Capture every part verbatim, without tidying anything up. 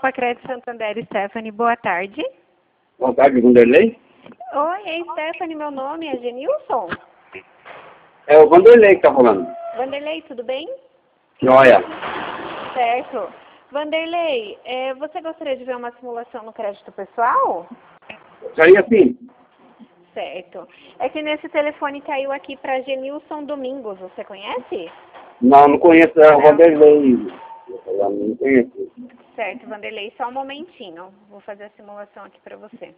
Copa Crédito Santander, Stephanie, boa tarde. Boa tarde, Vanderlei. Oi, é Stephanie, meu nome é Genilson. É o Vanderlei que tá falando. Vanderlei, tudo bem? Joia. Certo. Vanderlei, é, você gostaria de ver uma simulação no crédito pessoal? Seria assim? Certo. É que nesse telefone caiu aqui para Genilson Domingos, você conhece? Não, não conheço, é o Vanderlei. Eu não conheço. Certo, Vanderlei, só um momentinho. Vou fazer a simulação aqui para você.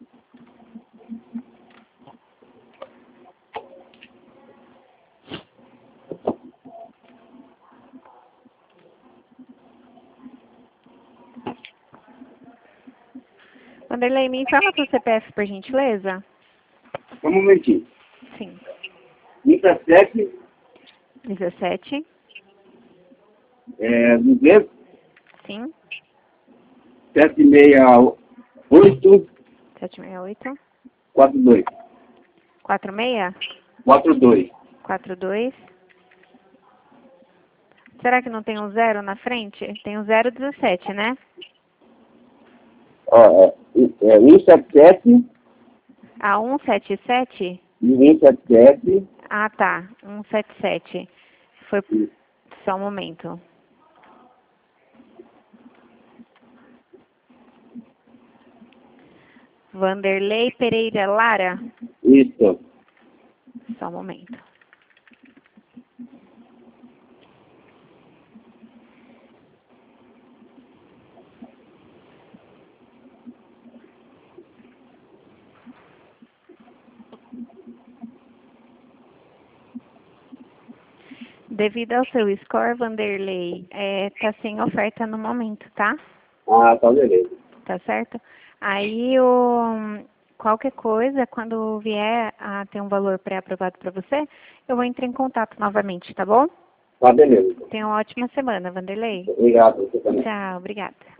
Vanderlei, me informa seu C P F, por gentileza? Um momentinho. Sim. dezessete, dezessete. é, duzentos, Sim. sete seis oito, sete seis oito. quatro dois. quatro seis? quatro dois. quatro dois. Será que não tem um zero na frente? Tem um zero dezessete, né? Ó, é, é cento e setenta e sete, A cento e setenta e sete? duzentos e setenta e sete. Ah, tá. cento e setenta e sete. Foi só um momento. Vanderlei Pereira Lara? Isso. Só um momento. Devido ao seu score, Vanderlei, é, tá sem oferta no momento, tá? Ah, tá, beleza. Tá certo? Aí, o, qualquer coisa, quando vier a ter um valor pré-aprovado para você, eu vou entrar em contato novamente, tá bom? Tá, beleza. Tenha uma ótima semana, Vanderlei. Obrigado, você também. Tchau, obrigada.